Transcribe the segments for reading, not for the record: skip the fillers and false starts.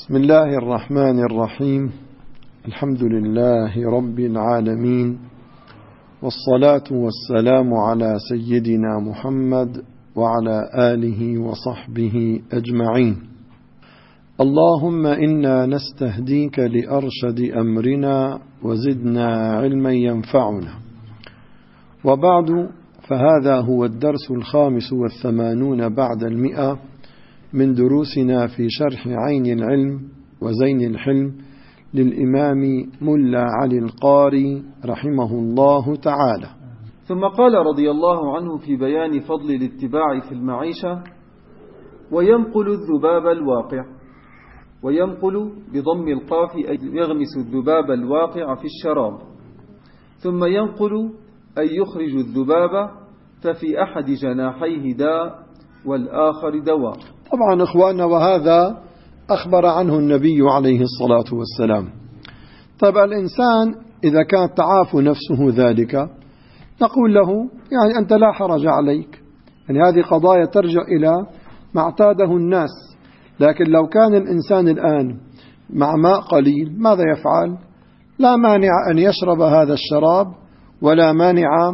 بسم الله الرحمن الرحيم. الحمد لله رب العالمين، والصلاة والسلام على سيدنا محمد وعلى آله وصحبه أجمعين. اللهم إنا نستهديك لأرشد أمرنا وزدنا علما ينفعنا. وبعد، فهذا هو الدرس 85 بعد 100 من دروسنا في شرح عين العلم وزين الحلم للإمام ملا علي القاري رحمه الله تعالى. ثم قال رضي الله عنه في بيان فضل الاتباع في المعيشة: وينقل الذباب الواقع. وينقل بضم القاف أي يغمس الذباب الواقع في الشراب. ثم ينقل أي يخرج الذباب، ففي أحد جناحيه داء والآخر دواء. طبعا إخواننا، وهذا أخبر عنه النبي عليه الصلاة والسلام. طيب، الإنسان إذا كانت تعاف نفسه ذلك نقول له يعني أنت لا حرج عليك، يعني هذه قضايا ترجع إلى ما اعتاده الناس. لكن لو كان الإنسان الآن مع ماء قليل ماذا يفعل؟ لا مانع أن يشرب هذا الشراب ولا مانع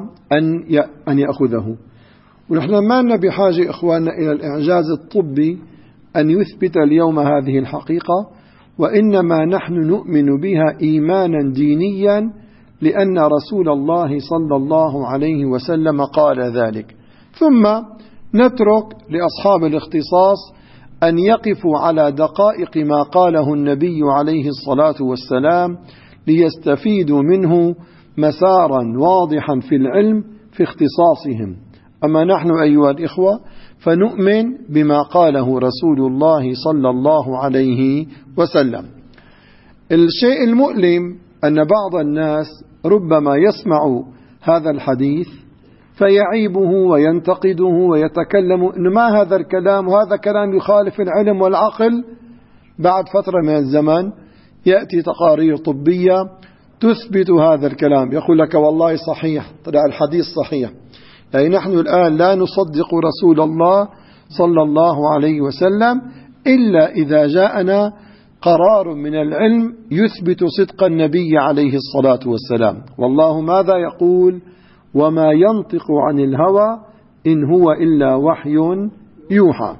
أن يأخذه. ونحن ما لنا بحاجة إخواننا إلى الإعجاز الطبي أن يثبت اليوم هذه الحقيقة، وإنما نحن نؤمن بها إيمانا دينيا، لأن رسول الله صلى الله عليه وسلم قال ذلك. ثم نترك لأصحاب الاختصاص أن يقفوا على دقائق ما قاله النبي عليه الصلاة والسلام ليستفيدوا منه مسارا واضحا في العلم في اختصاصهم. أما نحن أيها الإخوة فنؤمن بما قاله رسول الله صلى الله عليه وسلم. الشيء المؤلم أن بعض الناس ربما يسمع هذا الحديث فيعيبه وينتقده ويتكلم إنه ما هذا الكلام، وهذا كلام يخالف العلم والعقل. بعد فترة من الزمن يأتي تقارير طبية تثبت هذا الكلام، يقول لك والله صحيح، طلع الحديث صحيح. يعني نحن الآن لا نصدق رسول الله صلى الله عليه وسلم إلا إذا جاءنا قرار من العلم يثبت صدق النبي عليه الصلاة والسلام. والله ماذا يقول؟ وما ينطق عن الهوى إن هو إلا وحي يوحى.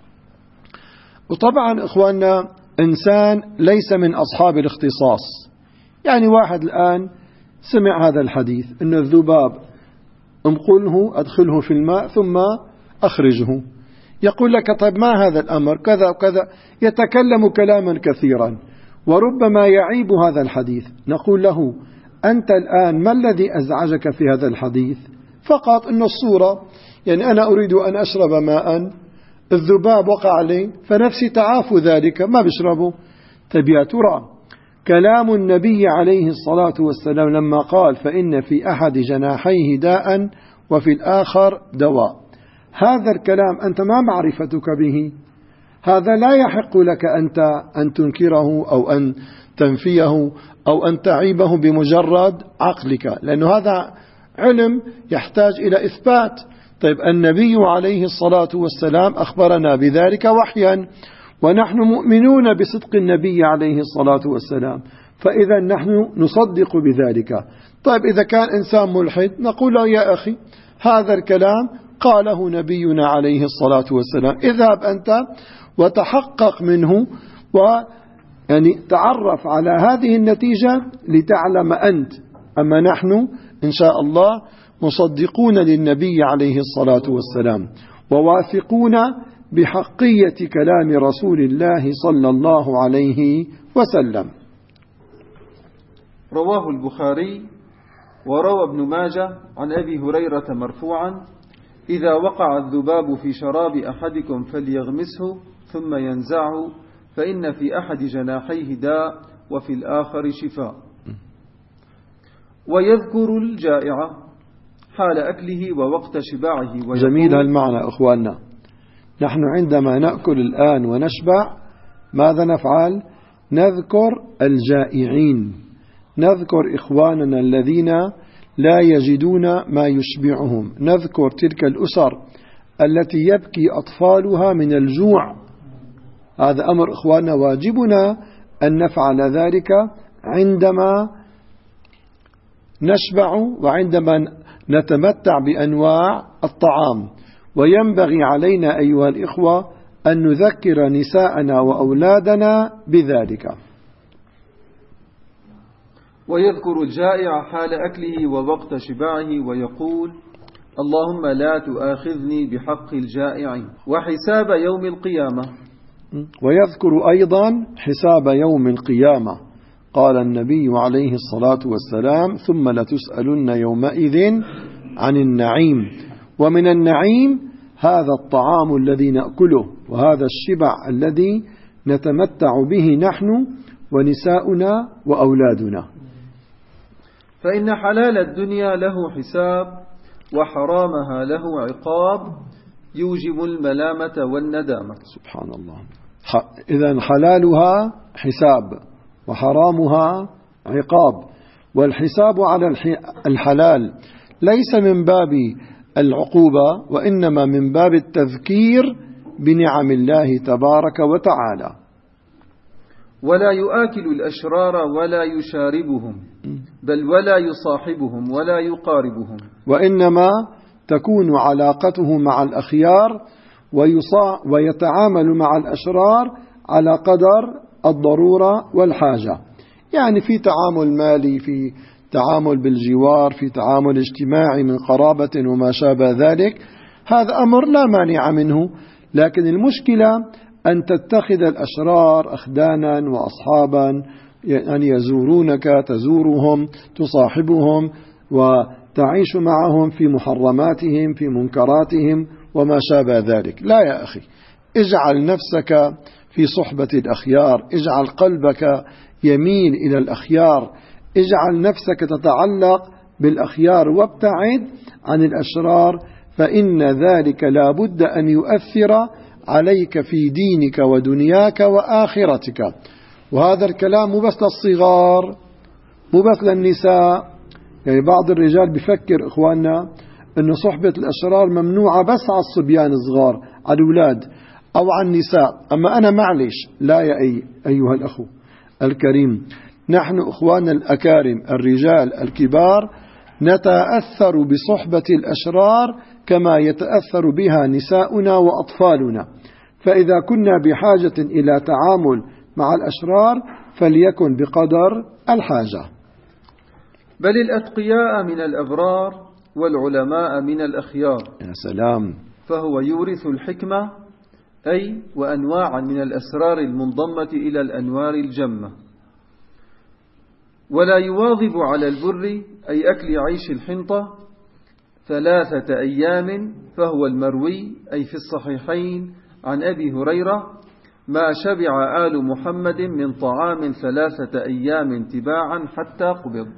وطبعا إخواننا، إنسان ليس من أصحاب الاختصاص. يعني واحد الآن سمع هذا الحديث إن الذباب انقله أدخله في الماء ثم أخرجه، يقول لك طيب ما هذا الأمر كذا وكذا، يتكلم كلاما كثيرا وربما يعيب هذا الحديث. نقول له أنت الآن ما الذي أزعجك في هذا الحديث؟ فقط أن الصورة، يعني أنا أريد أن أشرب ماء، الذباب وقع عليه فنفسي تعاف ذلك ما بشربه. طيب يا ترى كلام النبي عليه الصلاة والسلام لما قال فإن في أحد جناحيه داء وفي الآخر دواء، هذا الكلام أنت ما معرفتك به، هذا لا يحق لك أنت أن تنكره أو أن تنفيه أو أن تعيبه بمجرد عقلك، لأنه هذا علم يحتاج إلى إثبات. طيب النبي عليه الصلاة والسلام أخبرنا بذلك وحيا، ونحن مؤمنون بصدق النبي عليه الصلاة والسلام، فإذا نحن نصدق بذلك. طيب إذا كان إنسان ملحد نقول له يا أخي هذا الكلام قاله نبينا عليه الصلاة والسلام، اذهب أنت وتحقق منه ويعني تعرف على هذه النتيجة لتعلم أنت. أما نحن إن شاء الله مصدقون للنبي عليه الصلاة والسلام وواثقون بحقية كلام رسول الله صلى الله عليه وسلم. رواه البخاري وروى ابن ماجه عن أبي هريرة مرفوعا: إذا وقع الذباب في شراب أحدكم فليغمسه ثم ينزعه، فإن في أحد جناحيه داء وفي الآخر شفاء. ويذكر الجائع حال أكله ووقت شباعه. جميل المعنى أخواننا. نحن عندما نأكل الآن ونشبع ماذا نفعل؟ نذكر الجائعين، نذكر إخواننا الذين لا يجدون ما يشبعهم، نذكر تلك الأسر التي يبكي أطفالها من الجوع. هذا أمر إخواننا واجبنا أن نفعل ذلك عندما نشبع وعندما نتمتع بأنواع الطعام. وينبغي علينا أيها الإخوة أن نذكر نساءنا وأولادنا بذلك. ويذكر الجائع حال أكله ووقت شباعه ويقول: اللهم لا تؤاخذني بحق الجائع وحساب يوم القيامة. ويذكر أيضا حساب يوم القيامة. قال النبي عليه الصلاة والسلام: ثم لتسألن يومئذ عن النعيم. ومن النعيم هذا الطعام الذي نأكله، وهذا الشبع الذي نتمتع به نحن ونساؤنا وأولادنا. فإن حلال الدنيا له حساب وحرامها له عقاب يوجب الملامة والندامة. سبحان الله. إذن حلالها حساب وحرامها عقاب. والحساب على الحلال ليس من باب العقوبة، وإنما من باب التذكير بنعم الله تبارك وتعالى. ولا يؤكل الأشرار ولا يشاربهم، بل ولا يصاحبهم ولا يقاربهم، وإنما تكون علاقته مع الأخيار ويتعامل مع الأشرار على قدر الضرورة والحاجة. يعني في تعامل مالي، في تعامل بالجوار، في تعامل اجتماعي من قرابة وما شابه ذلك، هذا أمر لا مانع منه. لكن المشكلة أن تتخذ الأشرار أخدانا وأصحابا، أن يزورونك تزورهم، تصاحبهم وتعيش معهم في محرماتهم، في منكراتهم وما شابه ذلك. لا يا أخي، اجعل نفسك في صحبة الأخيار، اجعل قلبك يميل إلى الأخيار، اجعل نفسك تتعلق بالأخيار وابتعد عن الأشرار، فإن ذلك لا بد أن يؤثر عليك في دينك ودنياك وآخرتك. وهذا الكلام مو بس للصغار، مو بس للنساء. يعني بعض الرجال بيفكر إخواننا أن صحبة الأشرار ممنوعة بس على الصبيان الصغار، على الأولاد أو على النساء. أما أنا معلش، لا يا أيها الأخو الكريم، نحن إخواننا الأكارم الرجال الكبار نتأثر بصحبة الأشرار كما يتأثر بها نساؤنا وأطفالنا. فإذا كنا بحاجة إلى تعامل مع الأشرار فليكن بقدر الحاجة. بل الأتقياء من الأبرار والعلماء من الأخيار. يا سلام. فهو يورث الحكمة، أي وأنواعا من الأسرار المنضمة إلى الأنوار الجمة. ولا يواظب على البر، أي أكل عيش الحنطة، 3 أيام، فهو المروي أي في الصحيحين عن أبي هريرة: ما شبع آل محمد من طعام 3 أيام تباعا حتى قبض.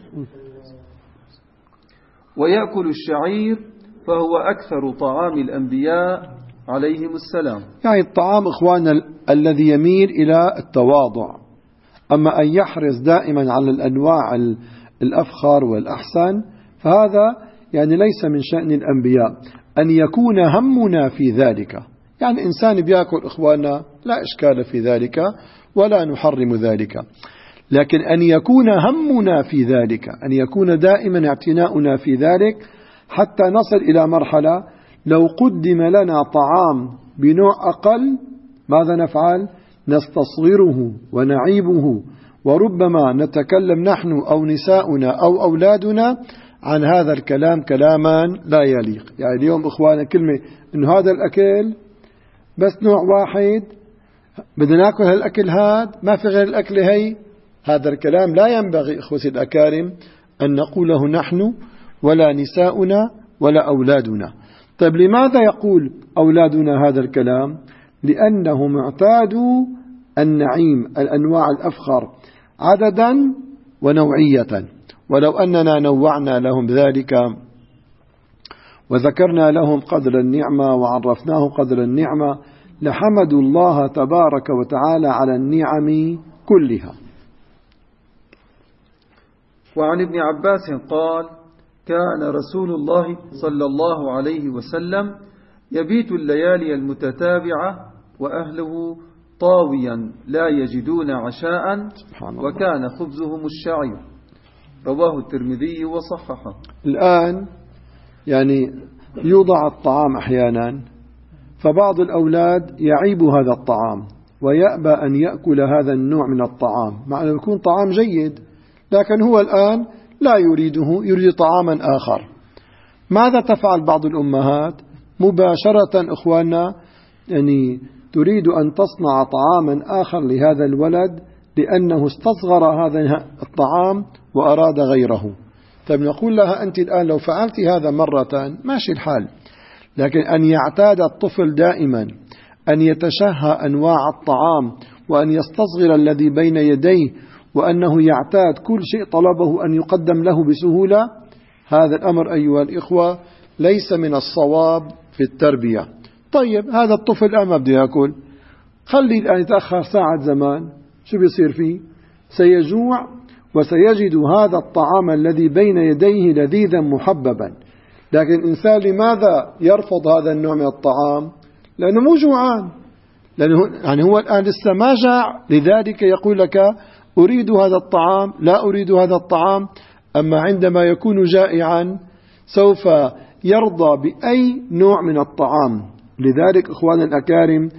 ويأكل الشعير، فهو أكثر طعام الأنبياء عليهم السلام. يعني الطعام إخواننا الذي يميل إلى التواضع. أما أن يحرص دائما على الأنواع الأفخر والأحسن فهذا يعني ليس من شأن الأنبياء. أن يكون همنا في ذلك، يعني إنسان بيأكل إخواننا لا إشكال في ذلك ولا نحرم ذلك، لكن أن يكون همنا في ذلك، أن يكون دائما اعتناؤنا في ذلك، حتى نصل إلى مرحلة لو قدم لنا طعام بنوع أقل ماذا نفعل؟ نستصغره ونعيبه، وربما نتكلم نحن أو نساؤنا أو أولادنا عن هذا الكلام كلاما لا يليق. يعني اليوم إخوانا كلمة إنه هذا الأكل بس نوع واحد، بدنا ناكل هالأكل هذا، ما في غير الأكل هي، هذا الكلام لا ينبغي إخوتي الأكارم أن نقوله نحن ولا نساؤنا ولا أولادنا. طيب لماذا يقول أولادنا هذا الكلام؟ لأنهم اعتادوا النعيم، الأنواع الأفخر عددا ونوعية. ولو أننا نوعنا لهم ذلك وذكرنا لهم قدر النعمة وعرفناه قدر النعمة لحمدوا الله تبارك وتعالى على النعم كلها. وعن ابن عباس قال: كان رسول الله صلى الله عليه وسلم يبيت الليالي المتتابعة وأهله طاويا لا يجدون عشاء وكان خبزهم الشعير. رواه الترمذي وصححه. الآن يعني يوضع الطعام أحيانا، فبعض الأولاد يعيب هذا الطعام ويأبى أن يأكل هذا النوع من الطعام، مع أنه يكون طعام جيد، لكن هو الآن لا يريده، يريد طعاما آخر. ماذا تفعل بعض الأمهات؟ مباشرة إخواننا يعني تريد أن تصنع طعاما آخر لهذا الولد لأنه استصغر هذا الطعام وأراد غيره. طيب نقول لها أنت الآن لو فعلت هذا مرة ماشي الحال، لكن أن يعتاد الطفل دائما أن يتشهى أنواع الطعام وأن يستصغر الذي بين يديه وأنه يعتاد كل شيء طلبه أن يقدم له بسهولة، هذا الأمر أيها الإخوة ليس من الصواب في التربية. طيب هذا الطفل الآن ما بده يأكل، خلي الآن يتأخر ساعة زمان، شو بيصير فيه؟ سيجوع وسيجد هذا الطعام الذي بين يديه لذيذا محببا. لكن الإنسان لماذا يرفض هذا النوع من الطعام؟ لأنه مو جوعان، لأنه يعني هو الآن لسه ما جاع، لذلك يقول لك أريد هذا الطعام، لا أريد هذا الطعام. أما عندما يكون جائعا سوف يرضى بأي نوع من الطعام. لذلك إخواننا الأكارم،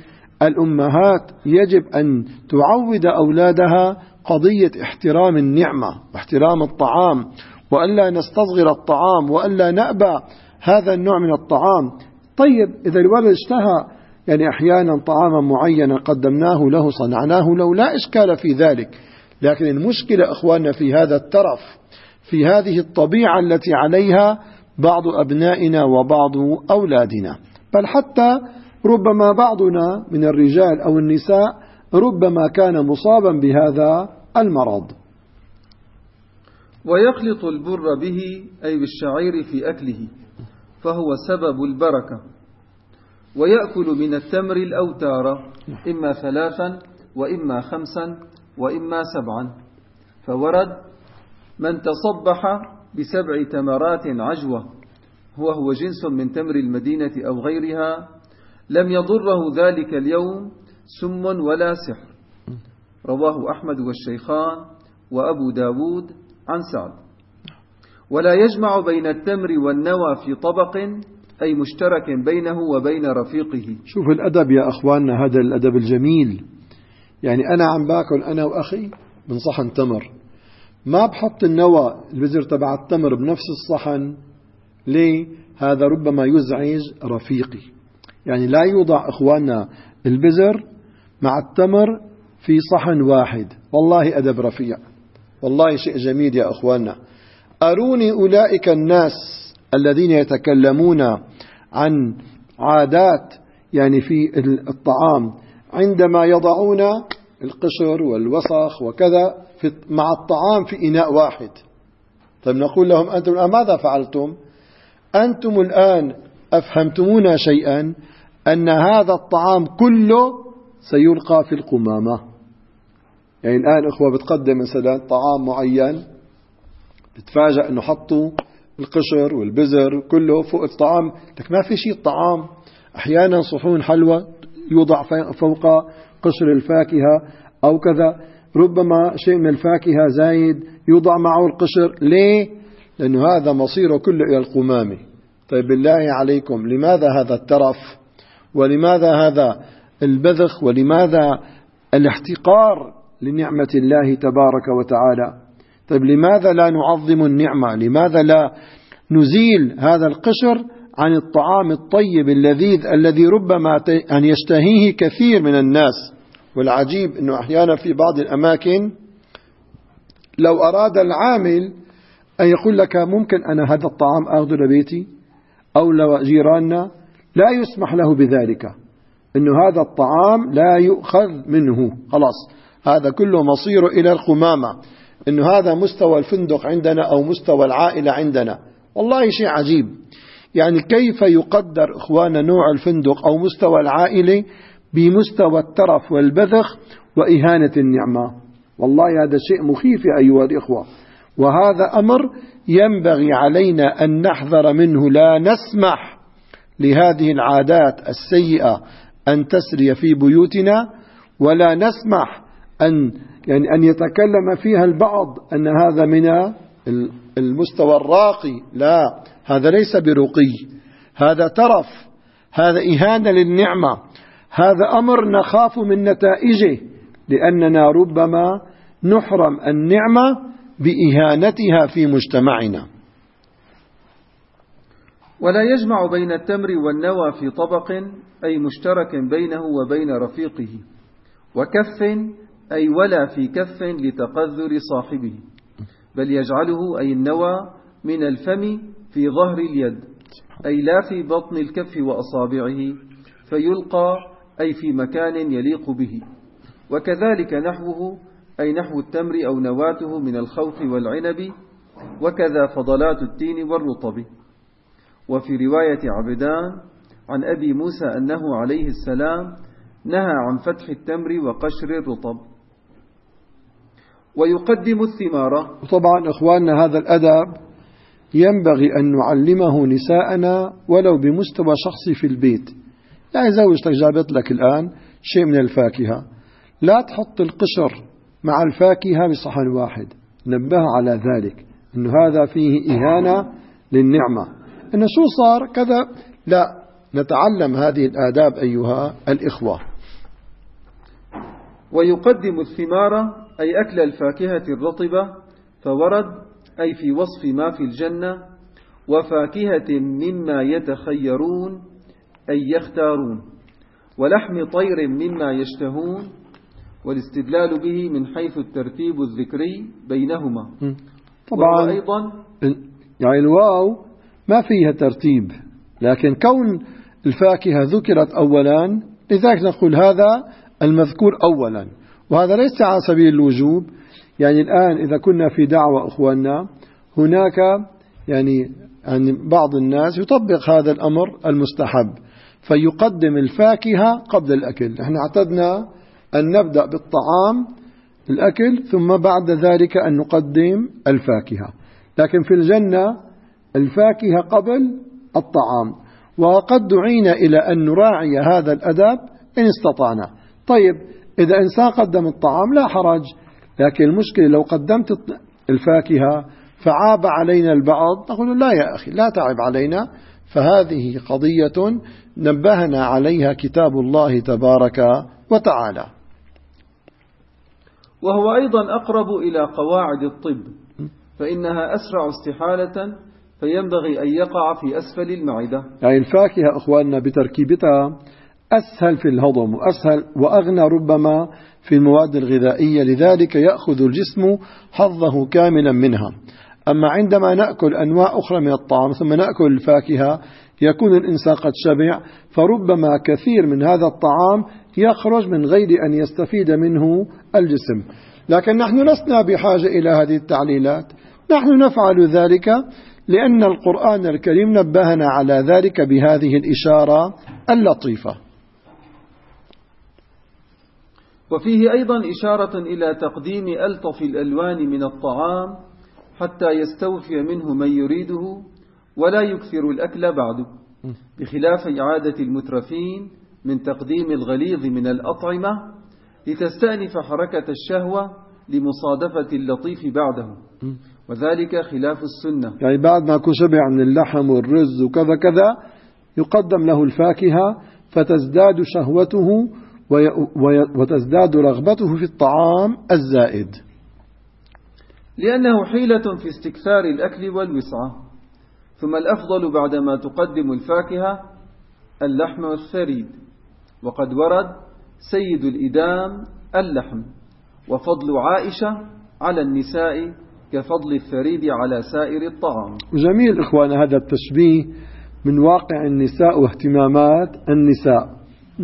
الأمهات يجب أن تعود أولادها قضية احترام النعمة واحترام الطعام، وألا نستصغر الطعام وألا نأبى هذا النوع من الطعام. طيب إذا الولد اشتهى يعني أحيانا طعاما معينا قدمناه له صنعناه له لا إشكال في ذلك، لكن المشكلة إخواننا في هذا الترف، في هذه الطبيعة التي عليها بعض أبنائنا وبعض أولادنا، بل حتى ربما بعضنا من الرجال أو النساء ربما كان مصابا بهذا المرض. ويخلط البر به أي بالشعير في أكله فهو سبب البركة. ويأكل من التمر الأوتار إما 3 وإما 5 وإما 7. فورد من تصبح ب7 تمرات عجوة وهو جنس من تمر المدينة أو غيرها لم يضره ذلك اليوم سم ولا سحر. رواه أحمد والشيخان وأبو داود عن سعد. ولا يجمع بين التمر والنوى في طبق أي مشترك بينه وبين رفيقه. شوف الأدب يا أخواننا، هذا الأدب الجميل. يعني أنا عم باكل أنا وأخي من صحن تمر، ما بحط النوى البذر تبع التمر بنفس الصحن. ليه؟ هذا ربما يزعج رفيقي. يعني لا يوضع إخواننا البذر مع التمر في صحن واحد. والله أدب رفيع، والله شيء جميل يا أخواننا. أروني أولئك الناس الذين يتكلمون عن عادات يعني في الطعام عندما يضعون القشر والوسخ وكذا مع الطعام في إناء واحد. طيب نقول لهم أنتم الآن ماذا فعلتم؟ أنتم الآن أفهمتمونا شيئا، أن هذا الطعام كله سيلقى في القمامة. يعني الآن إخوة بتقدم مثلا طعام معين، بتفاجأ أنه حطوا القشر والبزر كله فوق الطعام، لك ما في شيء الطعام. أحيانا صحون حلوى يوضع فوق قشر الفاكهة أو كذا، ربما شيء من الفاكهة زايد يوضع معه القشر. ليه؟ لأنه هذا مصيره كله إلى القمامة. طيب بالله عليكم، لماذا هذا الترف؟ ولماذا هذا البذخ؟ ولماذا الاحتقار لنعمة الله تبارك وتعالى؟ طيب لماذا لا نعظم النعمة؟ لماذا لا نزيل هذا القشر عن الطعام الطيب اللذيذ الذي ربما أن يشتهيه كثير من الناس؟ والعجيب أنه أحيانا في بعض الأماكن لو أراد العامل أن يقول لك ممكن أنا هذا الطعام أخذه لبيتي أو لجيراننا، لا يسمح له بذلك، أنه هذا الطعام لا يؤخذ منه، خلاص هذا كله مصيره إلى القمامة، أنه هذا مستوى الفندق عندنا أو مستوى العائلة عندنا. والله شيء عجيب، يعني كيف يقدر إخوانا نوع الفندق أو مستوى العائلة بمستوى الترف والبذخ وإهانة النعمة. والله هذا شيء مخيف يا أيها الإخوة، وهذا أمر ينبغي علينا أن نحذر منه. لا نسمح لهذه العادات السيئة أن تسري في بيوتنا، ولا نسمح أن يتكلم فيها البعض أن هذا من المستوى الراقي. لا، هذا ليس برقي، هذا ترف، هذا إهانة للنعمة، هذا أمر نخاف من نتائجه، لأننا ربما نحرم النعمة بإهانتها في مجتمعنا. ولا يجمع بين التمر والنوى في طبق أي مشترك بينه وبين رفيقه، وكف أي ولا في كف لتقذر صاحبه، بل يجعله أي النوى من الفم في ظهر اليد، أي لا في بطن الكف وأصابعه، فيلقى أي في مكان يليق به. وكذلك نحوه أي نحو التمر أو نواته من الخوخ والعنب، وكذا فضلات التين والرطب. وفي رواية عبدان عن أبي موسى أنه عليه السلام نهى عن فتح التمر وقشر الرطب. ويقدم الثمار. طبعا إخواننا هذا الأدب ينبغي أن نعلمه نساءنا ولو بمستوى شخصي في البيت. يعني زوجتك جابت لك الآن شيء من الفاكهة، لا تحط القشر مع الفاكهة بصحن واحد، نبه على ذلك أنه هذا فيه إهانة للنعمة، أنه شو صار كذا. لا، نتعلم هذه الآداب أيها الإخوة. ويقدم الثمار أي أكل الفاكهة الرطبة، فورد أي في وصف ما في الجنة، وفاكهة مما يتخيرون أي يختارون، ولحم طير مما يشتهون، والاستدلال به من حيث الترتيب الذكري بينهما. طبعا أيضا يعني الواو ما فيها ترتيب، لكن كون الفاكهة ذكرت أولا لذلك نقول هذا المذكور أولا، وهذا ليس على سبيل الوجوب. يعني الآن إذا كنا في دعوة أخواننا، هناك يعني بعض الناس يطبق هذا الأمر المستحب، فيقدم الفاكهة قبل الأكل. نحن اعتدنا أن نبدأ بالطعام الأكل ثم بعد ذلك أن نقدم الفاكهة، لكن في الجنة الفاكهة قبل الطعام. وقد دعينا إلى أن نراعي هذا الأدب إن استطعنا. طيب إذا إنسان قدم الطعام لا حرج، لكن المشكلة لو قدمت الفاكهة فعاب علينا البعض، نقول لا يا أخي لا تعب علينا، فهذه قضية نبهنا عليها كتاب الله تبارك وتعالى. وهو أيضا أقرب إلى قواعد الطب، فإنها أسرع استحالة، فينبغي أن يقع في أسفل المعدة. يعني الفاكهة أخواننا بتركيبتها أسهل في الهضم وأسهل وأغنى ربما في المواد الغذائية، لذلك يأخذ الجسم حظه كاملا منها. أما عندما نأكل أنواع أخرى من الطعام ثم نأكل الفاكهة يكون الإنسان قد شبع، فربما كثير من هذا الطعام يخرج من غير أن يستفيد منه الجسم. لكن نحن لسنا بحاجة إلى هذه التعليلات، نحن نفعل ذلك لأن القرآن الكريم نبهنا على ذلك بهذه الإشارة اللطيفة. وفيه أيضا إشارة إلى تقديم ألطف الألوان من الطعام حتى يستوفي منه من يريده ولا يكثر الأكل بعده، بخلاف إعادة المترفين من تقديم الغليظ من الأطعمة لتستأنف حركة الشهوة لمصادفة اللطيف بعده، وذلك خلاف السنة. يعني بعد ما يكون شبع من اللحم والرز وكذا كذا يقدم له الفاكهة فتزداد شهوته وتزداد رغبته في الطعام الزائد، لأنه حيلة في استكثار الأكل والوسعة. ثم الأفضل بعدما تقدم الفاكهة اللحم والثريد، وقد ورد سيد الإدام اللحم، وفضل عائشة على النساء كفضل الثريد على سائر الطعام. جميل إخوان هذا التشبيه من واقع النساء واهتمامات النساء.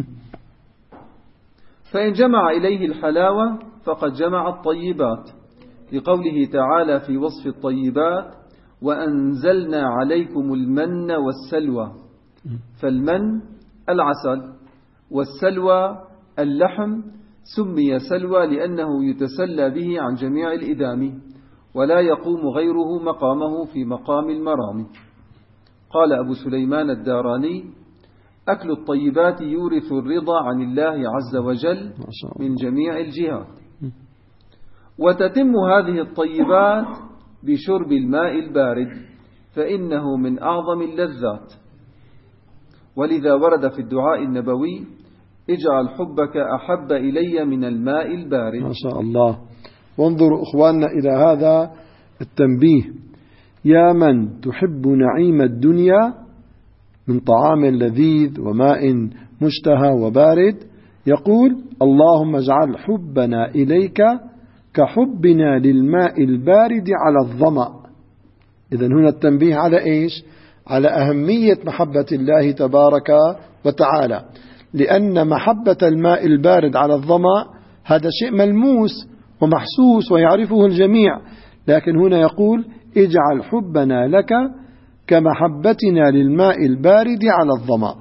فإن جمع إليه الحلاوة فقد جمع الطيبات، لقوله تعالى في وصف الطيبات: وأنزلنا عليكم المن والسلوى. فالمن العسل، والسلوى اللحم، سمي سلوى لأنه يتسلى به عن جميع الإدام، ولا يقوم غيره مقامه في مقام المرام. قال أبو سليمان الداراني: أكل الطيبات يورث الرضا عن الله عز وجل من جميع الجهات. وتتم هذه الطيبات بشرب الماء البارد، فإنه من أعظم اللذات. ولذا ورد في الدعاء النبوي: اجعل حبك أحب إلي من الماء البارد. ما شاء الله. وانظروا إخواننا إلى هذا التنبيه: يا من تحب نعيم الدنيا من طعام لذيذ وماء مشتهى وبارد، يقول: اللهم اجعل حبنا إليك كحبنا للماء البارد على الظمأ. إذن هنا التنبيه على إيش؟ على أهمية محبة الله تبارك وتعالى، لأن محبة الماء البارد على الظمأ هذا شيء ملموس ومحسوس ويعرفه الجميع، لكن هنا يقول: اجعل حبنا لك كمحبتنا للماء البارد على الظمأ.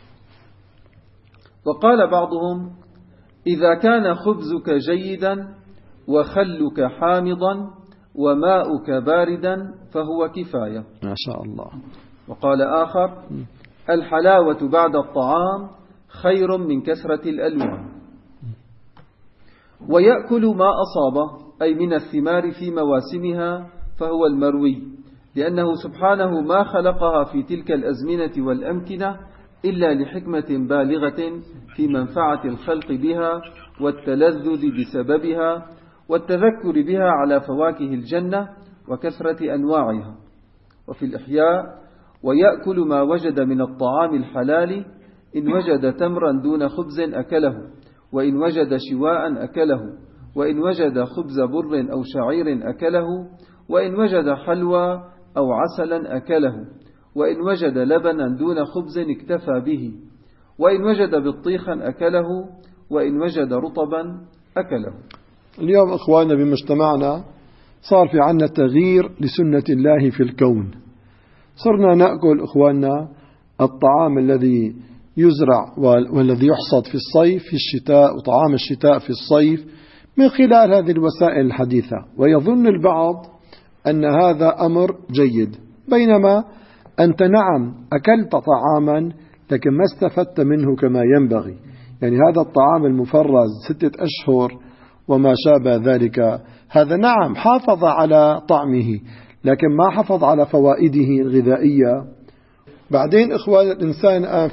وقال بعضهم: إذا كان خبزك جيدا وخلك حامضا وماؤك باردا فهو كفاية. ما شاء الله. وقال آخر: الحلاوة بعد الطعام خير من كثرة الألوان. ويأكل ما أصابه أي من الثمار في مواسمها فهو المروي، لأنه سبحانه ما خلقها في تلك الأزمنة والأمكنة إلا لحكمة بالغة في منفعة الخلق بها والتلذذ بسببها والتذكر بها على فواكه الجنة وكثرة أنواعها. وفي الإحياء: ويأكل ما وجد من الطعام الحلال، إن وجد تمرا دون خبز أكله، وإن وجد شواء أكله، وإن وجد خبز بر أو شعير أكله، وإن وجد حلوى أو عسلا أكله، وإن وجد لبنا دون خبز اكتفى به، وإن وجد بطيخا أكله، وإن وجد رطبا أكله. اليوم إخواننا بمجتمعنا صار في عنا تغيير لسنة الله في الكون. صرنا نأكل إخواننا الطعام الذي يزرع والذي يحصد في الصيف في الشتاء، وطعام الشتاء في الصيف، من خلال هذه الوسائل الحديثة. ويظن البعض أن هذا أمر جيد، بينما أنت نعم أكلت طعاما لكن ما استفدت منه كما ينبغي. يعني هذا الطعام المفرز 6 أشهر وما شابه ذلك، هذا نعم حافظ على طعمه لكن ما حافظ على فوائده الغذائية. بعدين إخوان، الإنسان الآن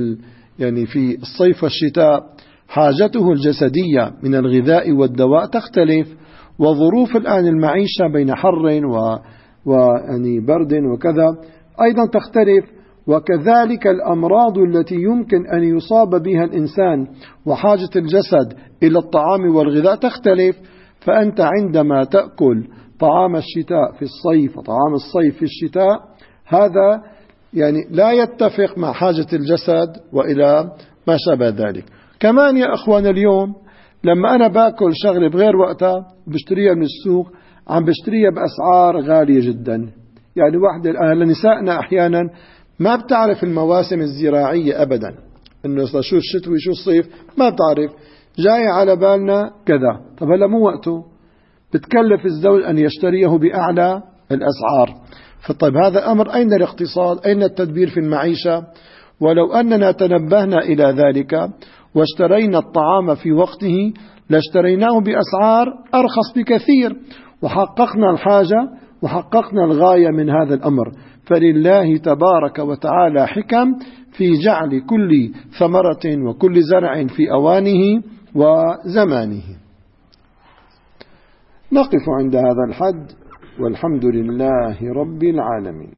في الصيف والشتاء حاجته الجسدية من الغذاء والدواء تختلف، وظروف الآن المعيشة بين حر ويعني برد وكذا أيضا تختلف، وكذلك الأمراض التي يمكن أن يصاب بها الإنسان وحاجة الجسد إلى الطعام والغذاء تختلف. فأنت عندما تأكل طعام الشتاء في الصيف وطعام الصيف في الشتاء، هذا يعني لا يتفق مع حاجة الجسد وإلى ما شابه ذلك. كمان يا أخوان، اليوم لما أنا باكل شغلة بغير وقتها بشتريها من السوق، عم بشتريها بأسعار غالية جدا. يعني واحدة الآن لنسائنا أحيانا ما بتعرف المواسم الزراعية أبدا، إنه شو الشتوي شو الصيف ما بتعرف، جاي على بالنا كذا. طب هلا مو وقته، بتكلف الزوج أن يشتريه بأعلى الأسعار. فطيب هذا أمر، أين الاقتصاد؟ أين التدبير في المعيشة؟ ولو أننا تنبهنا إلى ذلك واشترينا الطعام في وقته لاشتريناه بأسعار أرخص بكثير، وحققنا الحاجة وحققنا الغاية من هذا الأمر. فلله تبارك وتعالى حكم في جعل كل ثمرة وكل زرع في أوانه وزمانه. نقف عند هذا الحد، والحمد لله رب العالمين.